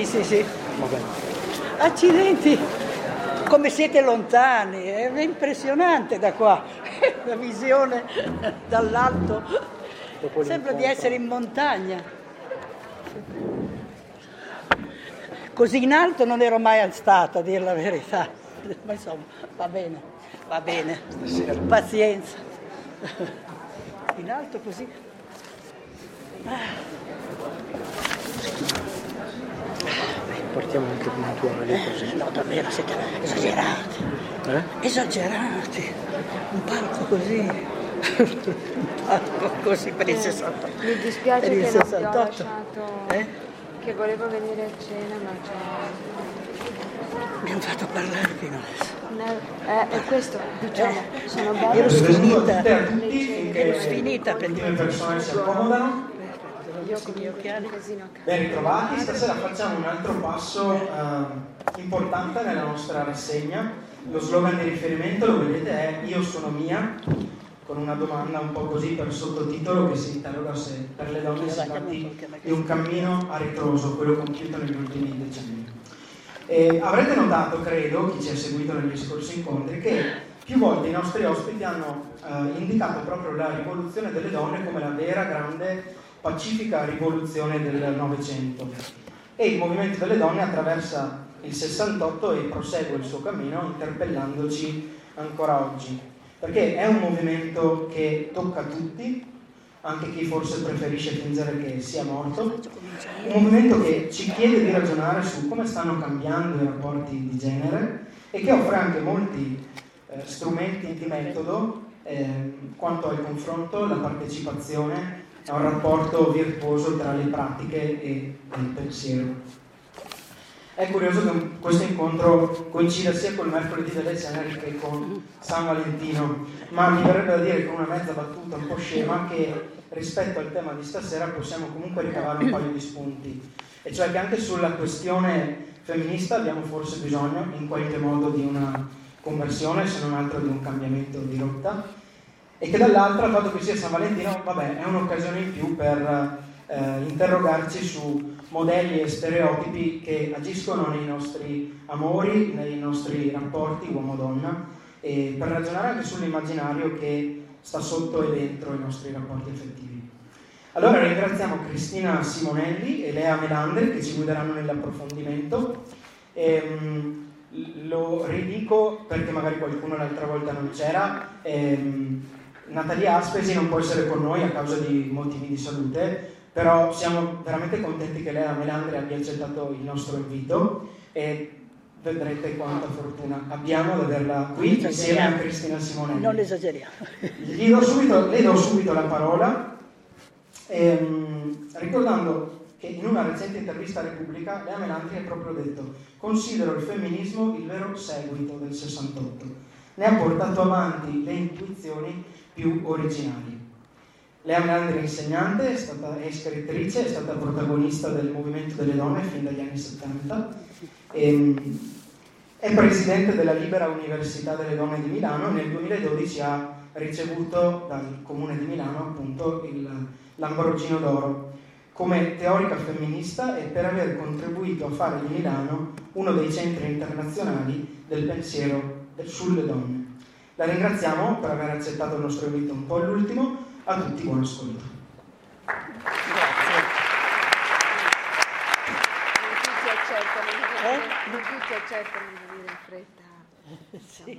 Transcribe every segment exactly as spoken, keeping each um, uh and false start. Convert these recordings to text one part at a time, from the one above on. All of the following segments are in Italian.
Sì, sì, sì. Accidenti, come siete lontani, è impressionante da qua, la visione dall'alto, sembra di essere in montagna. Così in alto non ero mai stata, a dire la verità, ma insomma, va bene, va bene, pazienza. In alto così. Portiamo anche puntuali così. No, davvero, siete esagerati. Eh? Esagerati. Un palco così. Un palco così per il sessantotto. Mi dispiace per il che non ti ho sessantotto. lasciato, Eh? che volevo venire a cena, ma c'è... Mi hanno fatto parlare fino adesso. Eh, è questo, diciamo, sono belle. Ero sfinita. Ero tutti Ero sfinita per le persone si accomodano. Io con i miei occhiali. Ben ritrovati, stasera facciamo un altro passo eh, importante nella nostra rassegna. Lo slogan di riferimento, lo vedete, è Io sono mia, con una domanda un po' così per sottotitolo che si interroga se per le donne si tratti di un cammino a ritroso, quello compiuto negli ultimi decenni. E avrete notato, credo, chi ci ha seguito negli scorsi incontri, che più volte i nostri ospiti hanno eh, indicato proprio la rivoluzione delle donne come la vera, grande, pacifica rivoluzione del Novecento. E il movimento delle donne attraversa il sessantotto e prosegue il suo cammino interpellandoci ancora oggi. Perché è un movimento che tocca tutti, anche chi forse preferisce fingere che sia morto, un movimento che ci chiede di ragionare su come stanno cambiando i rapporti di genere e che offre anche molti eh, strumenti di metodo eh, quanto al confronto, la partecipazione, a un rapporto virtuoso tra le pratiche e il pensiero. È curioso che questo incontro coincida sia col mercoledì delle ceneri che con San Valentino, ma mi verrebbe da dire con una mezza battuta un po' scema che rispetto al tema di stasera possiamo comunque ricavare un paio di spunti, e cioè che anche sulla questione femminista abbiamo forse bisogno in qualche modo di una conversione, se non altro di un cambiamento di rotta, e che dall'altra il fatto che sia San Valentino, vabbè, è un'occasione in più per eh, interrogarci su modelli e stereotipi che agiscono nei nostri amori, nei nostri rapporti uomo-donna, e per ragionare anche sull'immaginario che sta sotto e dentro i nostri rapporti affettivi. Allora ringraziamo Cristina Simonelli e Lea Melandri che ci guideranno nell'approfondimento. Ehm, lo ridico perché magari qualcuno l'altra volta non c'era. Ehm, Natalia Aspesi non può essere con noi a causa di motivi di salute, però siamo veramente contenti che Lea Melandri abbia accettato il nostro invito e vedrete quanta fortuna abbiamo ad averla qui insieme a Cristina Simonelli. Non esageriamo. Gli do subito, le do subito la parola, ehm, ricordando che in una recente intervista a Repubblica Lea Melandri ha proprio detto: considero il femminismo il vero seguito del sessantotto. Ne ha portato avanti le intuizioni più originali. Lea Melandri è insegnante, è stata è scrittrice, è stata protagonista del movimento delle donne fin dagli anni settanta. E, è presidente della Libera Università delle Donne di Milano. Nel duemiladodici ha ricevuto dal Comune di Milano appunto il Lamborghino d'Oro come teorica femminista e per aver contribuito a fare di Milano uno dei centri internazionali del pensiero sulle donne. La ringraziamo per aver accettato il nostro invito un po' all'ultimo. A tutti buon ascolto. Non tutti accettano di venire in fretta. Sì.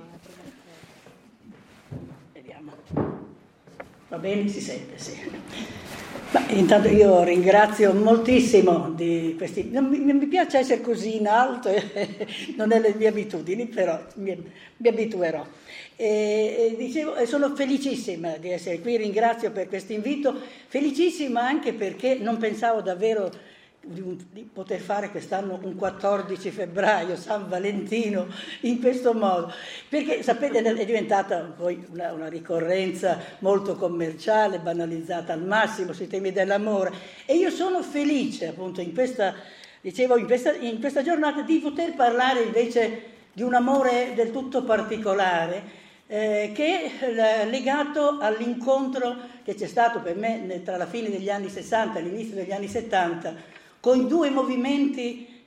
Vediamo. Va bene, si sente, sì. Ma intanto io ringrazio moltissimo di questi... Non mi, non mi piace essere così in alto, non è le mie abitudini, però mi, mi abituerò. E, e dicevo, e sono felicissima di essere qui, ringrazio per questo invito, felicissima anche perché non pensavo davvero di, un, di poter fare quest'anno un quattordici febbraio, San Valentino, in questo modo, perché sapete è diventata poi una, una ricorrenza molto commerciale, banalizzata al massimo sui temi dell'amore, e io sono felice appunto in questa, dicevo, in questa, in questa giornata di poter parlare invece di un amore del tutto particolare, Eh, che è legato all'incontro che c'è stato per me tra la fine degli anni sessanta e l'inizio degli anni settanta con i due movimenti che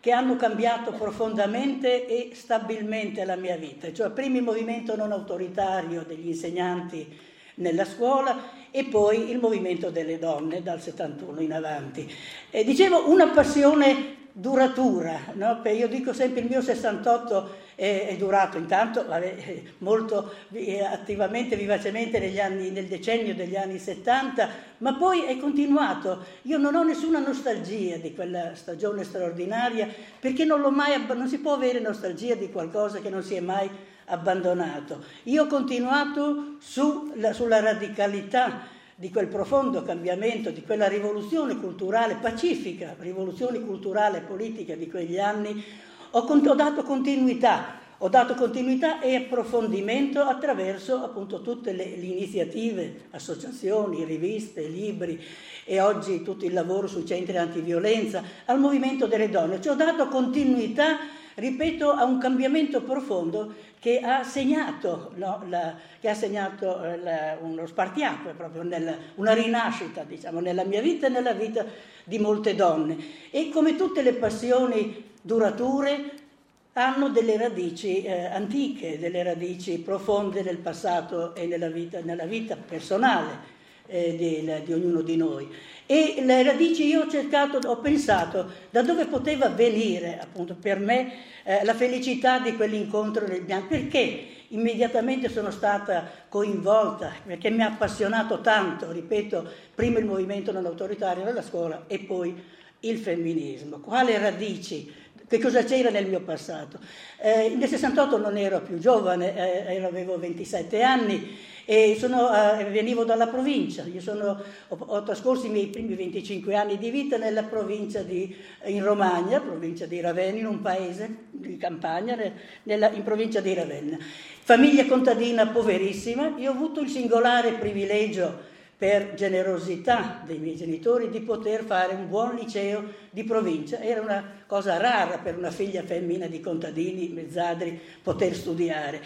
che hanno cambiato profondamente e stabilmente la mia vita, cioè prima il movimento non autoritario degli insegnanti nella scuola e poi il movimento delle donne dal settantuno in avanti. E dicevo, una passione duratura, no? Io dico sempre il mio sessantotto è, è durato intanto vabbè, molto attivamente, vivacemente negli anni, nel decennio degli anni settanta, ma poi è continuato. Io non ho nessuna nostalgia di quella stagione straordinaria, perché non l'ho mai, non si può avere nostalgia di qualcosa che non si è mai abbandonato. Io ho continuato su, la, sulla radicalità di quel profondo cambiamento, di quella rivoluzione culturale pacifica, rivoluzione culturale e politica di quegli anni. Ho, ho dato continuità, ho dato continuità e approfondimento attraverso appunto tutte le, le iniziative, associazioni, riviste, libri e oggi tutto il lavoro sui centri antiviolenza, al movimento delle donne. Ci ho dato continuità, ripeto, a un cambiamento profondo che ha segnato, no, la, che ha segnato eh, la, uno spartiacque, proprio nella, una rinascita, diciamo, nella mia vita e nella vita di molte donne. E come tutte le passioni durature, hanno delle radici eh, antiche, delle radici profonde nel passato e nella vita, nella vita personale eh, di, di ognuno di noi. E le radici, io ho cercato, ho pensato da dove poteva venire appunto per me eh, la felicità di quell'incontro nel bianco, perché immediatamente sono stata coinvolta, perché mi ha appassionato tanto, ripeto, prima il movimento non autoritario nella scuola e poi il femminismo. Quali radici? Che cosa c'era nel mio passato? Eh, nel sessantotto non ero più giovane, eh, avevo ventisette anni e sono, eh, venivo dalla provincia. Io sono, ho, ho trascorso i miei primi venticinque anni di vita nella provincia di, in Romagna, provincia di Ravenna, in un paese di campagna, nella, in provincia di Ravenna. Famiglia contadina poverissima. Io ho avuto il singolare privilegio, per generosità dei miei genitori, di poter fare un buon liceo di provincia. Era una cosa rara per una figlia femmina di contadini, mezzadri, poter studiare.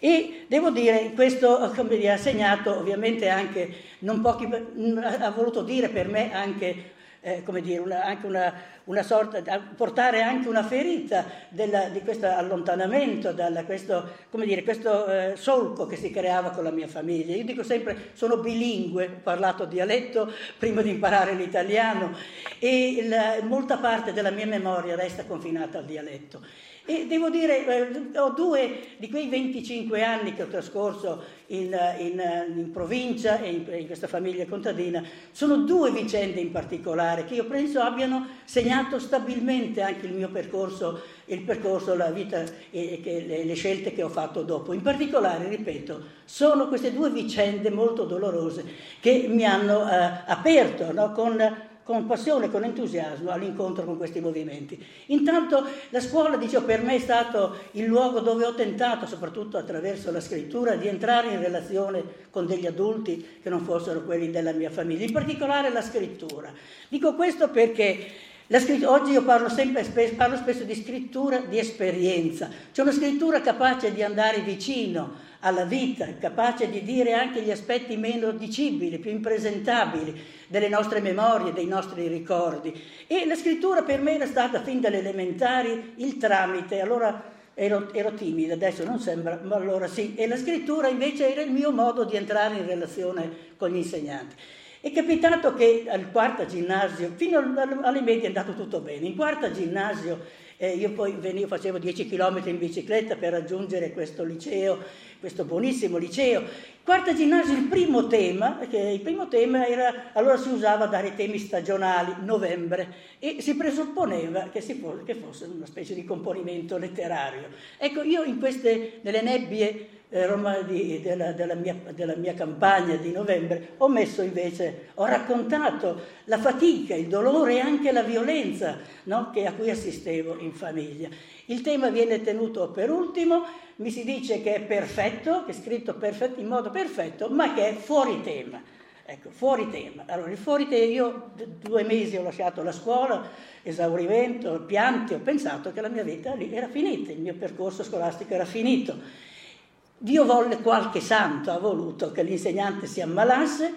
E devo dire, questo come dire, ha segnato ovviamente anche, non pochi, ha voluto dire per me anche, eh, come dire, una, anche una, una sorta, portare anche una ferita della, di questo allontanamento, dalla, questo, come dire, questo eh, solco che si creava con la mia famiglia. Io dico sempre, sono bilingue, ho parlato dialetto prima di imparare l'italiano e la, molta parte della mia memoria resta confinata al dialetto. E devo dire, eh, ho due di quei venticinque anni che ho trascorso in, in, in provincia e in, in questa famiglia contadina, sono due vicende in particolare che io penso abbiano segnato stabilmente anche il mio percorso, il percorso, la vita e che, le, le scelte che ho fatto dopo. In particolare, ripeto, sono queste due vicende molto dolorose che mi hanno eh, aperto, no, con... con passione, con entusiasmo all'incontro con questi movimenti. Intanto la scuola, dicevo, per me è stato il luogo dove ho tentato, soprattutto attraverso la scrittura, di entrare in relazione con degli adulti che non fossero quelli della mia famiglia, in particolare la scrittura. Dico questo perché la scrittura, oggi io parlo sempre spesso, parlo spesso di scrittura di esperienza, cioè una scrittura capace di andare vicino alla vita, capace di dire anche gli aspetti meno dicibili, più impresentabili delle nostre memorie, dei nostri ricordi. E la scrittura per me era stata fin dalle elementari il tramite. Allora ero, ero timida, adesso non sembra, ma allora sì. E la scrittura invece era il mio modo di entrare in relazione con gli insegnanti. È capitato che al quarta ginnasio, fino alle medie è andato tutto bene, in quarta ginnasio eh, io poi venivo, facevo dieci chilometri in bicicletta per raggiungere questo liceo, questo buonissimo liceo. Quarta ginnasio, il primo tema, che il primo tema era, allora si usava dare temi stagionali, novembre, e si presupponeva che, si fosse, che fosse una specie di componimento letterario. Ecco, io in queste, nelle nebbie eh, Roma di, della, della, mia, della mia campagna di novembre, ho messo invece, ho raccontato la fatica, il dolore e anche la violenza, no, che, a cui assistevo in famiglia. Il tema viene tenuto per ultimo, mi si dice che è perfetto, che è scritto perfetto, in modo perfetto, ma che è fuori tema. Ecco, fuori tema. Allora, il fuori tema, io due mesi ho lasciato la scuola, esaurimento, pianti, ho pensato che la mia vita lì era finita, il mio percorso scolastico era finito. Dio volle, qualche santo ha voluto che l'insegnante si ammalasse,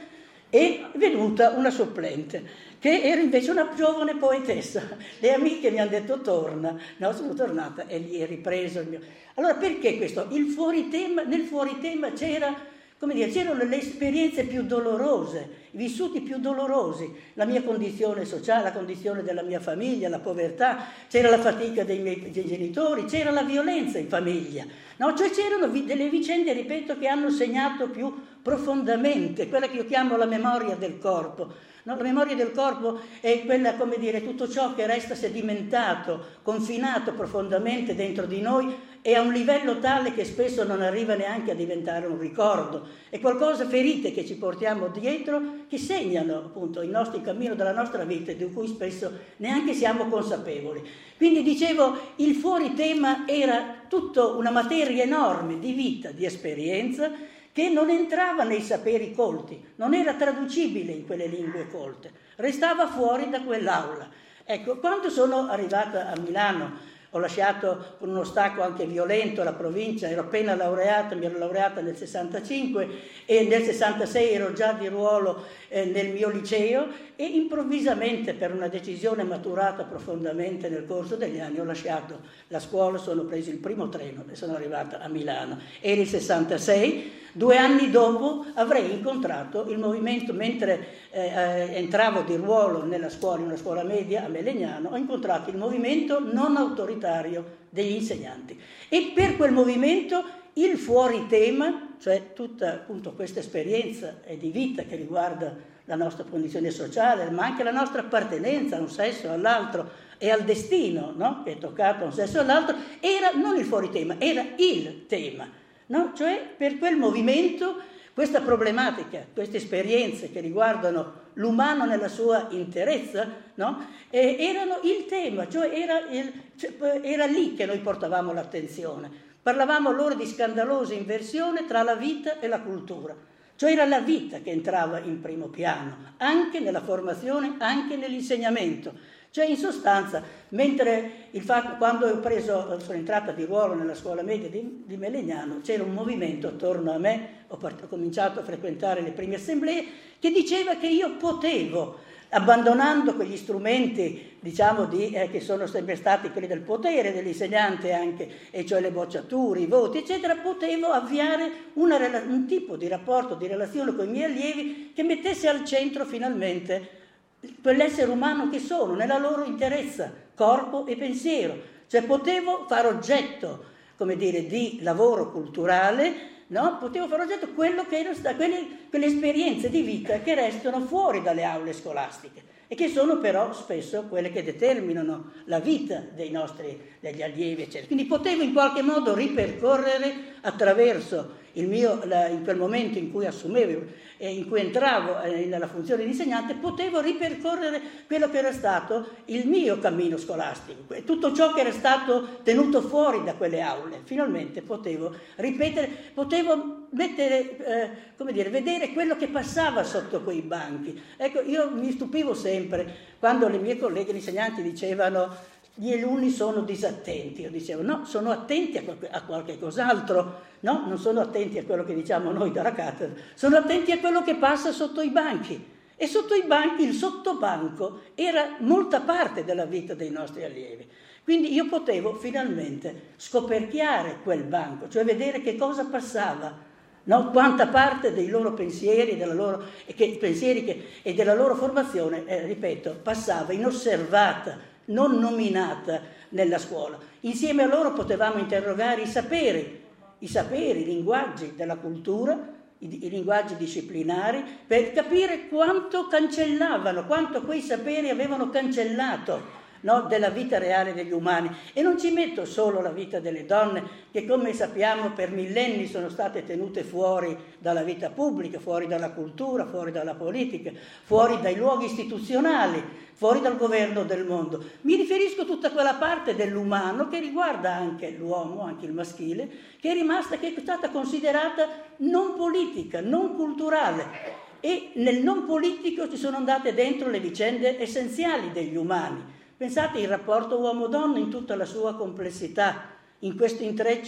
è venuta una supplente, che era invece una giovane poetessa. Le amiche mi hanno detto torna, no, sono tornata e gli è ripreso il mio... Allora perché questo? Il fuoritema, nel fuoritema c'era, come dire, c'erano le esperienze più dolorose, i vissuti più dolorosi, la mia condizione sociale, la condizione della mia famiglia, la povertà, c'era la fatica dei miei dei genitori, c'era la violenza in famiglia, no? Cioè c'erano vi- delle vicende, ripeto, che hanno segnato più profondamente quella che io chiamo la memoria del corpo. No, la memoria del corpo è quella, come dire, tutto ciò che resta sedimentato, confinato profondamente dentro di noi e a un livello tale che spesso non arriva neanche a diventare un ricordo. È qualcosa, ferite che ci portiamo dietro, che segnano appunto il nostro il cammino della nostra vita e di cui spesso neanche siamo consapevoli. Quindi dicevo, il fuoritema era tutta una materia enorme di vita, di esperienza, che non entrava nei saperi colti, non era traducibile in quelle lingue colte, restava fuori da quell'aula. Ecco, quando sono arrivata a Milano, ho lasciato con uno stacco anche violento la provincia, ero appena laureata, mi ero laureata nel sessantacinque e nel sessantasei ero già di ruolo eh, nel mio liceo e improvvisamente, per una decisione maturata profondamente nel corso degli anni, ho lasciato la scuola, sono preso il primo treno e sono arrivata a Milano. Era il sessantasei, due anni dopo avrei incontrato il movimento, mentre eh, entravo di ruolo nella scuola, in una scuola media a Melegnano, ho incontrato il movimento non autoritario degli insegnanti e per quel movimento il fuoritema, cioè tutta appunto questa esperienza di vita che riguarda la nostra condizione sociale, ma anche la nostra appartenenza a un sesso o all'altro e al destino, no? Che è toccato a un sesso o all'altro, era non il fuoritema, era il tema. No? Cioè per quel movimento questa problematica, queste esperienze che riguardano l'umano nella sua interezza, no? eh, erano il tema, cioè era, il, cioè era lì che noi portavamo l'attenzione. Parlavamo allora di scandalosa inversione tra la vita e la cultura, cioè era la vita che entrava in primo piano, anche nella formazione, anche nell'insegnamento. Cioè in sostanza, mentre il fatto, quando ho preso, sono entrata di ruolo nella scuola media di, di Melegnano, c'era un movimento attorno a me, ho, part- ho cominciato a frequentare le prime assemblee, che diceva che io potevo, abbandonando quegli strumenti, diciamo, di, eh, che sono sempre stati quelli del potere, dell'insegnante anche, e cioè le bocciature, i voti, eccetera, potevo avviare una, un tipo di rapporto, di relazione con i miei allievi che mettesse al centro finalmente quell'essere umano che sono, nella loro interezza, corpo e pensiero. Cioè potevo fare oggetto, come dire, di lavoro culturale, no? Potevo fare oggetto quello che erano state, quelle, quelle esperienze di vita che restano fuori dalle aule scolastiche e che sono però spesso quelle che determinano la vita dei nostri, degli allievi, eccetera. Quindi potevo in qualche modo ripercorrere attraverso il mio, la, in quel momento in cui assumevo e in cui entravo eh, nella funzione di insegnante, potevo ripercorrere quello che era stato il mio cammino scolastico, tutto ciò che era stato tenuto fuori da quelle aule. Finalmente potevo ripetere, potevo mettere, eh, come dire, vedere quello che passava sotto quei banchi. Ecco, io mi stupivo sempre quando le mie colleghe insegnanti dicevano gli alunni sono disattenti. Io dicevo no, sono attenti a, qualche, a qualche cos'altro, no? Non sono attenti a quello che diciamo noi dalla cattedra, sono attenti a quello che passa sotto i banchi. E sotto i banchi, il sottobanco, era molta parte della vita dei nostri allievi. Quindi io potevo finalmente scoperchiare quel banco, cioè vedere che cosa passava, no? Quanta parte dei loro pensieri, della loro, e che, pensieri che, e della loro formazione, eh, ripeto, passava inosservata, non nominata nella scuola. Insieme a loro potevamo interrogare i saperi, i saperi, i linguaggi della cultura, i, i linguaggi disciplinari, per capire quanto cancellavano, quanto quei saperi avevano cancellato, no, della vita reale degli umani. E non ci metto solo la vita delle donne, che come sappiamo per millenni sono state tenute fuori dalla vita pubblica, fuori dalla cultura, fuori dalla politica, fuori dai luoghi istituzionali, fuori dal governo del mondo. Mi riferisco a tutta quella parte dell'umano che riguarda anche l'uomo, anche il maschile, che è rimasta, che è stata considerata non politica, non culturale. E nel non politico ci sono andate dentro le vicende essenziali degli umani. Pensate il rapporto uomo-donna in tutta la sua complessità, in questo intreccio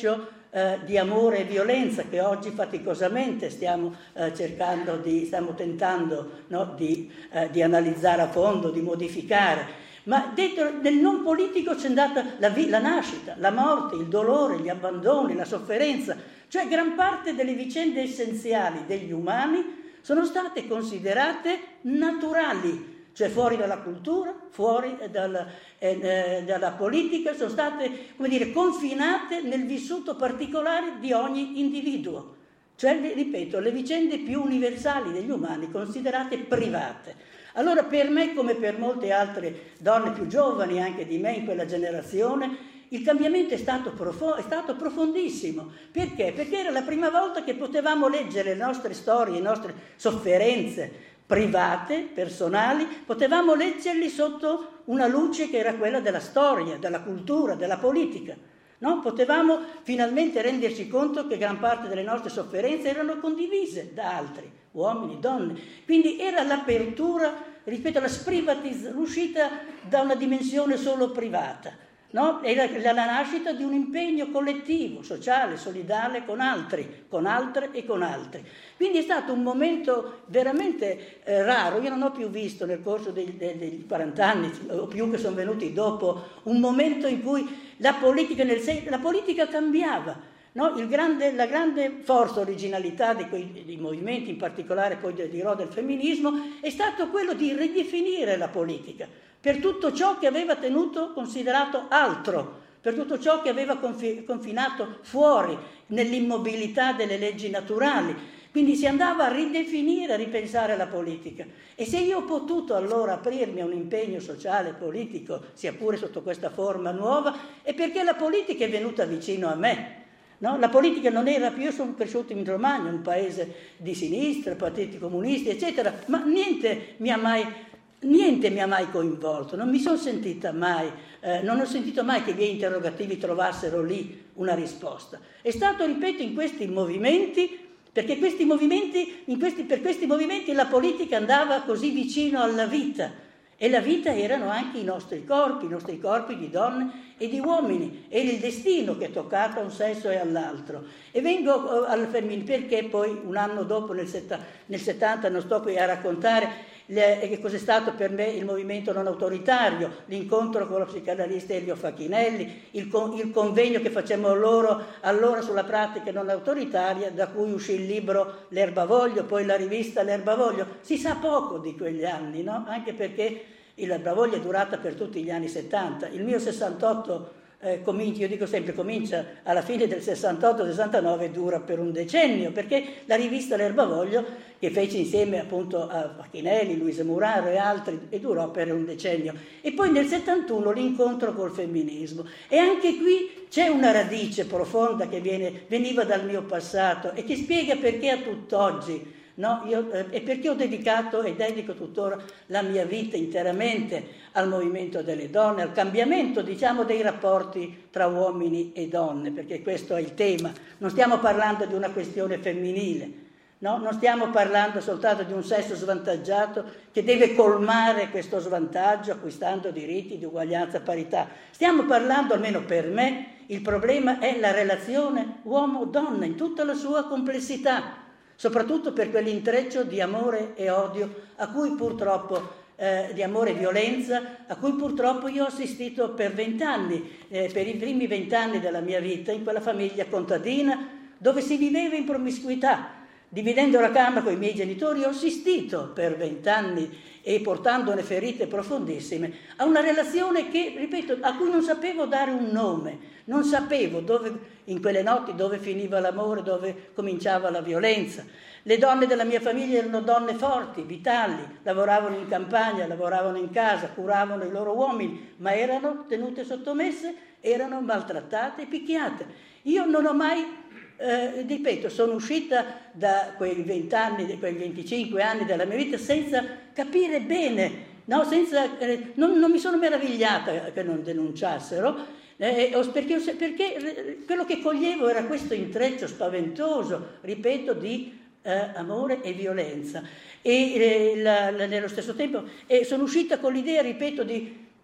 eh, di amore e violenza che oggi faticosamente stiamo eh, cercando di, stiamo tentando no, di, eh, di analizzare a fondo, di modificare. Ma dentro nel non politico c'è andata la, vi- la nascita, la morte, il dolore, gli abbandoni, la sofferenza, cioè gran parte delle vicende essenziali degli umani sono state considerate naturali, cioè fuori dalla cultura, fuori dalla, eh, dalla politica, sono state, come dire, confinate nel vissuto particolare di ogni individuo. Cioè, ripeto, le vicende più universali degli umani considerate private. Allora per me, come per molte altre donne più giovani anche di me in quella generazione, il cambiamento è stato, profo- è stato profondissimo. Perché? Perché era la prima volta che potevamo leggere le nostre storie, le nostre sofferenze private, personali, potevamo leggerli sotto una luce che era quella della storia, della cultura, della politica. No? Potevamo finalmente renderci conto che gran parte delle nostre sofferenze erano condivise da altri, uomini, donne. Quindi era l'apertura, ripeto, la sprivatizzazione, l'uscita da una dimensione solo privata. No? Era la nascita di un impegno collettivo, sociale, solidale con altri, con altre e con altri. Quindi è stato un momento veramente eh, raro. Io non ho più visto nel corso dei, dei, dei quaranta anni o più che sono venuti dopo un momento in cui la politica, nel sen- la politica cambiava. No? Il grande, la grande forza, originalità di quei di movimenti, in particolare poi dirò del femminismo, è stato quello di ridefinire la politica per tutto ciò che aveva tenuto considerato altro, per tutto ciò che aveva confi- confinato fuori nell'immobilità delle leggi naturali. Quindi si andava a ridefinire, a ripensare la politica. E se io ho potuto allora aprirmi a un impegno sociale, politico, sia pure sotto questa forma nuova, è perché la politica è venuta vicino a me. No? La politica non era più, io sono cresciuto in Romagna, un paese di sinistra, partiti comunisti, eccetera, ma niente mi ha mai... Niente mi ha mai coinvolto, non mi sono sentita mai, eh, non ho sentito mai che i miei interrogativi trovassero lì una risposta. È stato, ripeto, in questi movimenti, perché questi movimenti, in questi, per questi movimenti la politica andava così vicino alla vita, e la vita erano anche i nostri corpi, i nostri corpi di donne e di uomini, era il destino che è toccato a un sesso e all'altro. E vengo al femminile, perché poi un anno dopo, nel, setta, nel settanta, non sto qui a raccontare le, che cos'è stato per me il movimento non autoritario, l'incontro con lo psicanalista Elio Facchinelli, il, con, il convegno che facemmo loro allora sulla pratica non autoritaria, da cui uscì il libro L'Erbavoglio, poi la rivista L'Erbavoglio. Si sa poco di quegli anni, no? Anche perché l'Erbavoglio è durata per tutti gli anni settanta. Il mio sessantotto eh, comincia, io dico sempre, comincia alla fine del sessantotto sessantanove e dura per un decennio, perché la rivista L'Erbavoglio, che fece insieme appunto a Facchinelli, Luisa Muraro e altri, e durò per un decennio. E poi nel settantuno l'incontro col femminismo. E anche qui c'è una radice profonda che viene, veniva dal mio passato e che spiega perché a tutt'oggi, no? Io, eh, e perché ho dedicato e dedico tuttora la mia vita interamente al movimento delle donne, al cambiamento, diciamo, dei rapporti tra uomini e donne, perché questo è il tema. Non stiamo parlando di una questione femminile. No? Non stiamo parlando soltanto di un sesso svantaggiato che deve colmare questo svantaggio acquistando diritti di uguaglianza e parità. Stiamo parlando, almeno per me, il problema è la relazione uomo-donna in tutta la sua complessità, soprattutto per quell'intreccio di amore e odio a cui purtroppo, eh, di amore e violenza, a cui purtroppo io ho assistito per vent'anni, eh, per i primi vent'anni della mia vita, in quella famiglia contadina dove si viveva in promiscuità. Dividendo la camera con i miei genitori ho assistito per vent'anni e portandone ferite profondissime a una relazione che, ripeto, a cui non sapevo dare un nome, non sapevo dove, in quelle notti dove finiva l'amore, dove cominciava la violenza. Le donne della mia famiglia erano donne forti, vitali, lavoravano in campagna, lavoravano in casa, curavano i loro uomini, ma erano tenute sottomesse, erano maltrattate e picchiate. Io non ho mai... Eh, ripeto, sono uscita da quei vent'anni, quei venticinque anni della mia vita senza capire bene, no? senza, eh, non, non mi sono meravigliata che non denunciassero, eh, perché, perché quello che coglievo era questo intreccio spaventoso, ripeto, di eh, amore e violenza. E eh, la, la, nello stesso tempo eh, sono uscita con l'idea, ripeto, di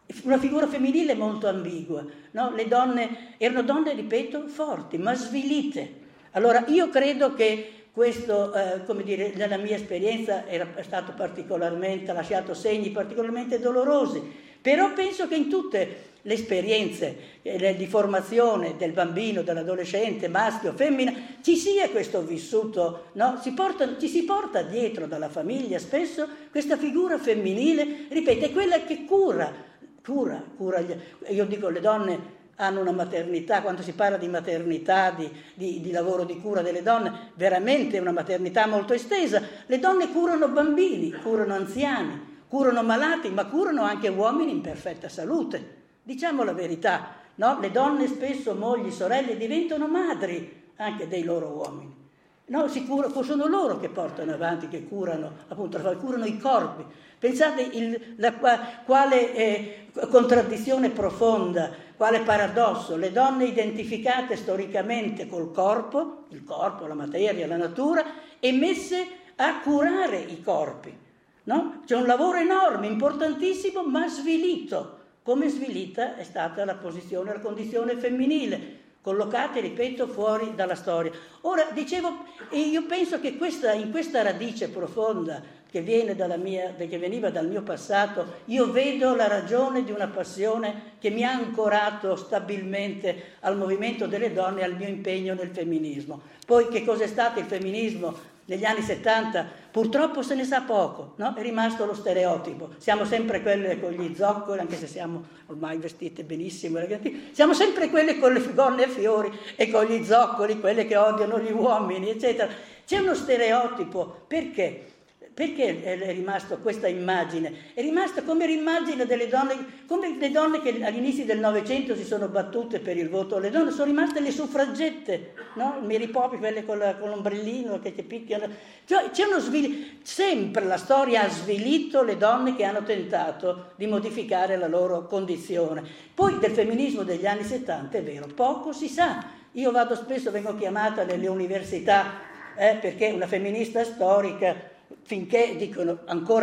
una figura femminile molto ambigua, no? Le donne erano donne, ripeto, forti, ma svilite. Allora io credo che questo, eh, come dire, nella mia esperienza era stato particolarmente, ha lasciato segni particolarmente dolorosi, però penso che in tutte le esperienze eh, di formazione del bambino, dell'adolescente, maschio, femmina, ci sia questo vissuto, no? Si porta, ci si porta dietro dalla famiglia spesso questa figura femminile, ripeto, è quella che cura, cura, cura gli, io dico le donne hanno una maternità, quando si parla di maternità, di, di, di lavoro di cura delle donne, veramente una maternità molto estesa. Le donne curano bambini, curano anziani, curano malati, ma curano anche uomini in perfetta salute. Diciamo la verità, no? Le donne spesso, mogli, sorelle, diventano madri anche dei loro uomini. No, si cura, sono loro che portano avanti, che curano, appunto, curano i corpi. Pensate il, la, quale eh, contraddizione profonda, quale paradosso. Le donne identificate storicamente col corpo, il corpo, la materia, la natura, e messe a curare i corpi. No? C'è un lavoro enorme, importantissimo, ma svilito. Come svilita è stata la posizione, la condizione femminile, collocate, ripeto, fuori dalla storia. Ora, dicevo, io penso che questa, in questa radice profonda che viene dalla mia, che veniva dal mio passato, io vedo la ragione di una passione che mi ha ancorato stabilmente al movimento delle donne e al mio impegno nel femminismo. Poi che cos'è stato il femminismo negli anni settanta? Purtroppo se ne sa poco, no? È rimasto lo stereotipo. Siamo sempre quelle con gli zoccoli, anche se siamo ormai vestite benissimo, ragazzi. Siamo sempre quelle con le gonne e fiori e con gli zoccoli, quelle che odiano gli uomini, eccetera. C'è uno stereotipo, perché? Perché è rimasto questa immagine? È rimasta come l'immagine delle donne, come le donne che all'inizio del Novecento si sono battute per il voto alle donne, sono rimaste le suffragette, no? Mary Poppins, quelle con, la, con l'ombrellino che ti picchiano. Cioè, c'è uno svil... Sempre la storia ha svilito le donne che hanno tentato di modificare la loro condizione. Poi del femminismo degli anni settanta, è vero, poco si sa. Io vado spesso, vengo chiamata nelle università, eh, perché una femminista storica, finché dicono ancora